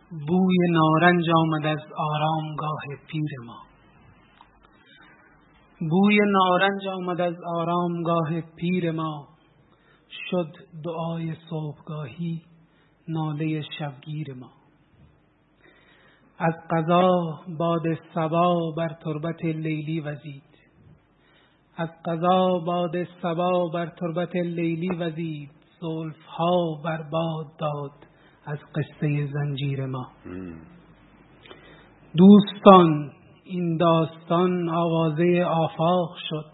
بوی نارنج آمد از آرامگاه پیر ما. بوی نارنج آمد از آرامگاه پیر ما، شد دعای صبحگاهی ناله شبگیر ما. از قضا باد صبا بر تربت لیلی وزید، از قضا باد صبا بر تربت لیلی وزید، زلفها بر باد داد از قصه زنجیر ما. دوستان این داستان آوازه آفاق شد،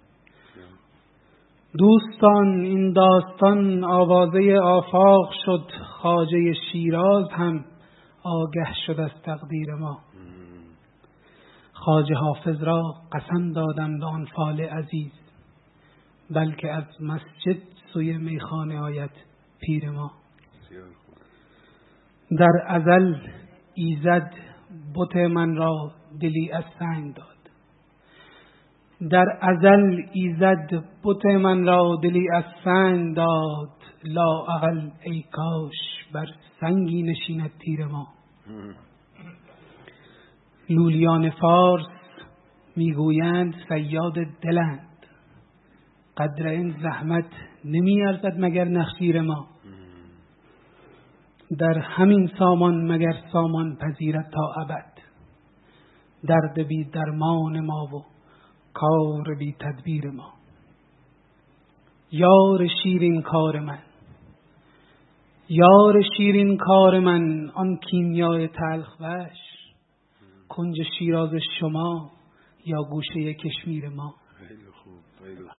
دوستان این داستان آوازه آفاق شد، خواجه شیراز هم آگه شد از تقدیر ما. خواجه حافظ را قسم دادم به آن فال عزیز، بلکه از مسجد سوی میخانه آید پیر ما. در ازل ایزد بت من را دلی از سنگ داد، در ازل ایزد بت من را دلی از سنگ داد، لااقل ای کاش بر سنگی نشیند تیر ما. لولیان فارس میگویند صیاد دلند، قدر این زحمت نمی ارزد مگر نخجیر ما. در همین سامان مگر سامان پذیرد تا ابد، درد بی درمان ما و کار بی تدبیر ما. یار شیرین کار من، یار شیرین کار من، آن کیمیای تلخ وش، کنج شیراز شما یا گوشه کشمیر ما.